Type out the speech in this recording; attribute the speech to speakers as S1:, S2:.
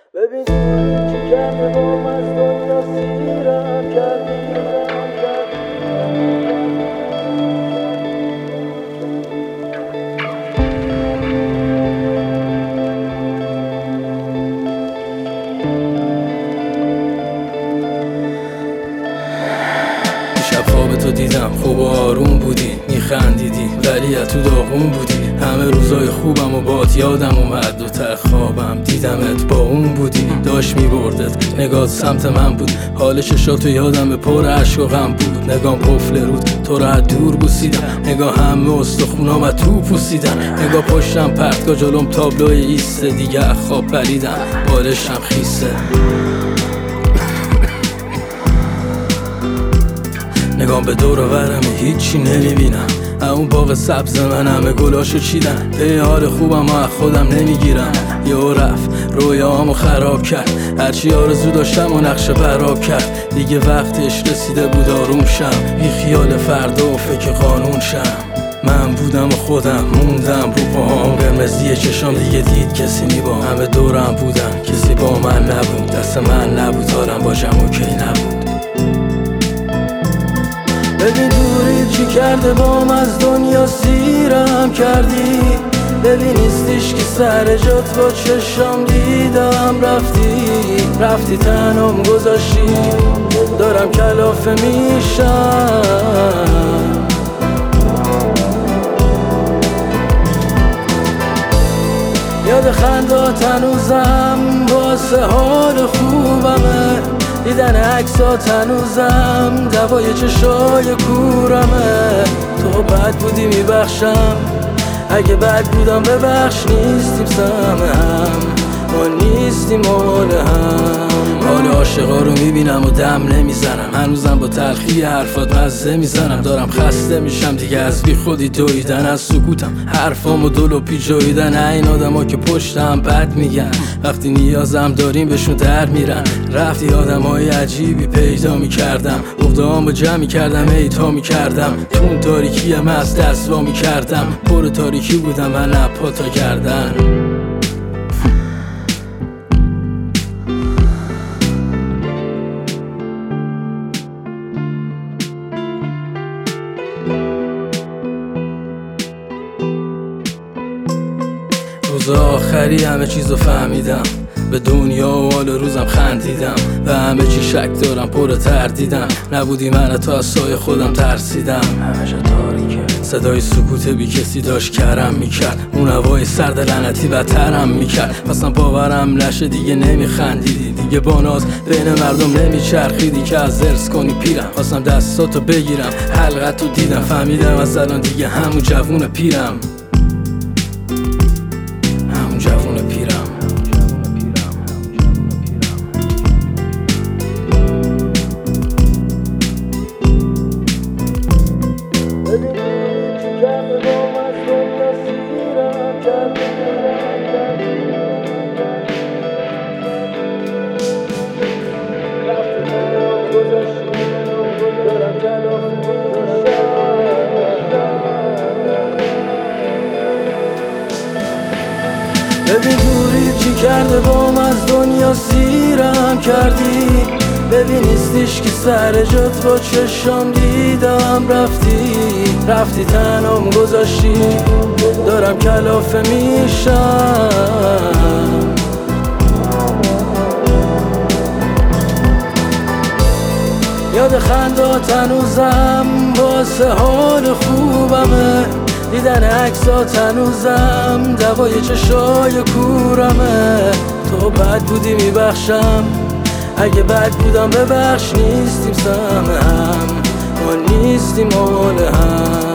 S1: ببین چی کرده بام از دنیا سیرم کردی.
S2: شب خواب تو دیدم، خوب آروم بودی، میخندیدی ولی تو داغون بودی. همه روزای خوبم و بات یادم اومد و ته خوابم دیدمت با اون بودی. داشت میبردت، نگات سمت من بود، حال چشاتو یادم به پر عشق و غم بود. نگام قفل رود، تو را از دور بوسیدم، نگاه همه استخونام از تو پوسیدن. نگاه پشتم پرتگاه جلوم تابلوی ایسته، دیگه خواب پریدم بالشم خیسه. نگام به دور و برم هیچی نمیبینم، اون باغ سبز من همه گلاشو چیدن. به حال خوبم و خودم نمیگیرم، یهو رفت رویامو خراب کرد. هرچی آرزو داشتم و نقشه براب کرد. دیگه وقتش رسیده بود آروم شم، بی خیال فردا و فکر قانون شم. من بودم و خودم موندم رو پاهام، قرمزی چشام دیگه دید کسی نیبام. همه دورم بودن کسی با من نبود، دست من نبود حالم با اوکی نبود.
S1: ببین دوری چی کرده بام از دنیا سیرم کردی. ببین نیستیش که سر جات با چشام دیدم رفتی تنم گذاشتی، دارم کلافه میشم. یاد خندات هنوزم واسه حال خوبمه، دیدن عکسات هنوزم دوای چشای کورمه. تو بد بودی میبخشم، اگه بد بودم ببخش. نیستیم سهم هم، ما نیستیم مال هم.
S2: حال عاشقا رو میبینم و دم نمیزنم، هنوزم با تلخی حرفات مزه میزنم. دارم خسته میشم دیگه از بی خودی دویدن، از سکوتم حرفامو دلوپی جویدن. این آدما که پشتم بد میگن، وقتی نیازم داریم بهشون در میرن. رفتی آدمای عجیبی پیدا میکردم، گفتهامو جمع میکردم ایتا میکردم. تو اون تاریکیم از دست وا میکردم، پر تاریکی بودم من نپا تا گردن. روز آخری همه چیزو فهمیدم، به دنیا و حال روزم خندیدم. و همه چی شک دارم پر تردیدم، نبودی من تو از سایه خودم ترسیدم. همه جا تاریکه، صدای سکوت بی کسی داشت کرم میکرد. اون هوای سرد لعنتی بدترم میکرد. خواستم باورم نشه دیگه نمیخندیدی، دیگه با ناز بین مردم نمیچرخیدی که از ارث کنی پیرم. خواستم دستاتو بگیرم، حلقتو دیدم، فهمیدم از الان دیگه همون جوون پیرم.
S1: ببین دوری چی کرده بام از دنیا سیرم کردی. ببین نیستیش که سر جات با چشام دیدم رفتی تنم گذاشتی، دارم کلافه میشم. یاد خندات هنوزم واسه حال خوبمه، دیدن عکسات هنوزم دوای چشای کورمه. تو بد بودی میبخشم، اگه بد بودم ببخش. نیستیم سهم هم، ما نیستیم مال هم.